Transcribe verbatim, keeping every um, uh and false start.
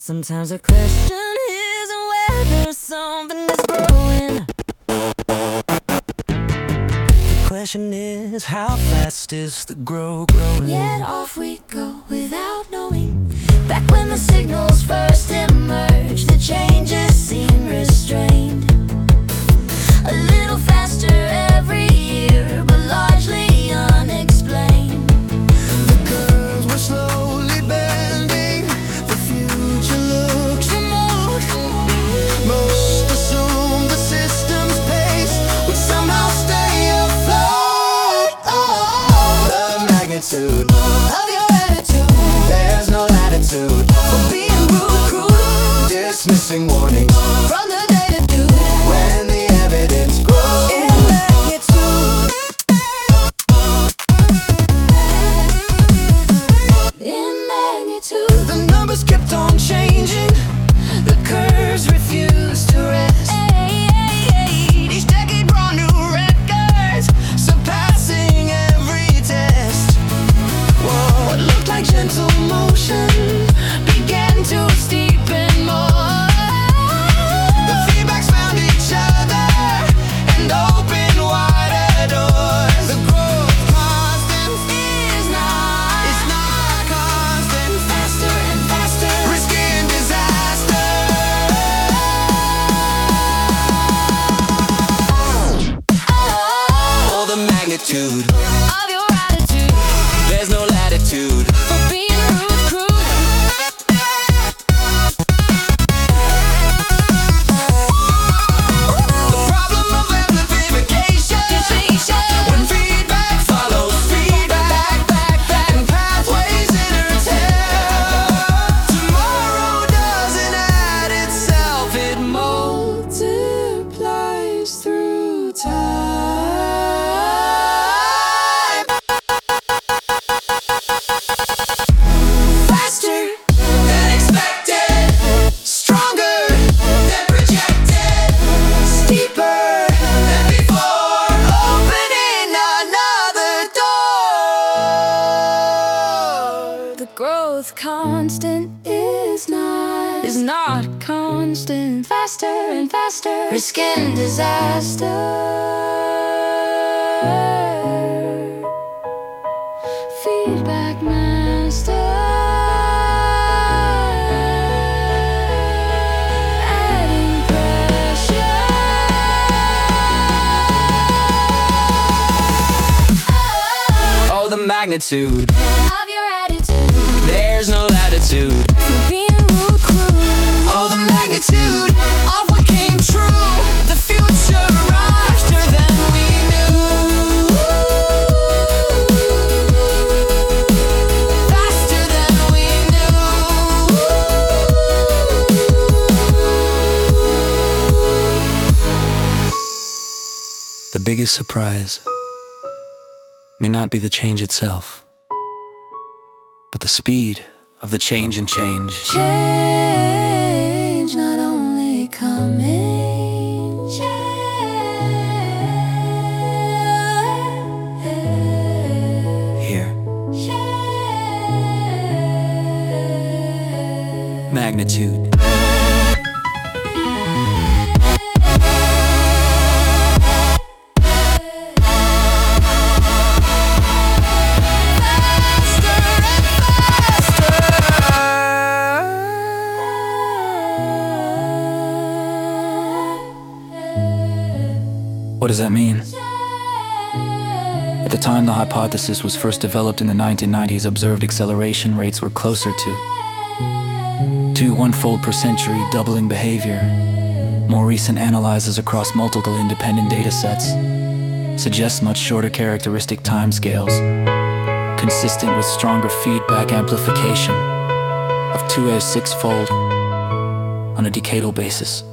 Sometimes the question is whether something is growing. The question is, how fast is the grow growing? Yet off we go without knowing. Back when the signals first emerged, the changes seem restrained. A little faster every year, but largely unexplained. The curves were slowly bending, the future looks remote. Most assume the system's pace would somehow stay afloat. Oh, the magnitude Of your attitude, there's no latitude for being rude, cruel, dismissing warnings from the data due. when the evidence grows. In magnitude, in magnitude, The numbers kept on changing, the curves refused to rest. Each decade brought new records, surpassing every test. Whoa. What looked like gentle motion began to steepen more. The feedbacks found each other and opened wider doors. The growth constant is not, is not constant, faster and faster. risking disaster. Oh, the magnitude, Of your attitude, there's no latitude for being rude, crude. The problem of amplification, Deflation. when feedback follows feedback, back, back, and pathways intersect. Tomorrow doesn't add itself, it multiplies through time. Faster than expected, stronger than projected, steeper than before, opening another door. The growth constant is not, Is not constant. faster and faster, risking disaster. Feedback master, adding pressure. Oh, the magnitude, Of your attitude, there's no latitude. for being rude, cruel. Oh, the magnitude of what came true. The future after than we knew. Faster than we knew. The biggest surprise may not be the change itself, but the speed of the change and change. Change not only coming, change. Here, magnitude. What does that mean? At the time the hypothesis was first developed in the nineteen nineties, observed acceleration rates were closer to to one-fold per century, doubling behavior. More recent analyses across multiple independent datasets suggest much shorter characteristic timescales, consistent with stronger feedback amplification of two to six-fold on a decadal basis.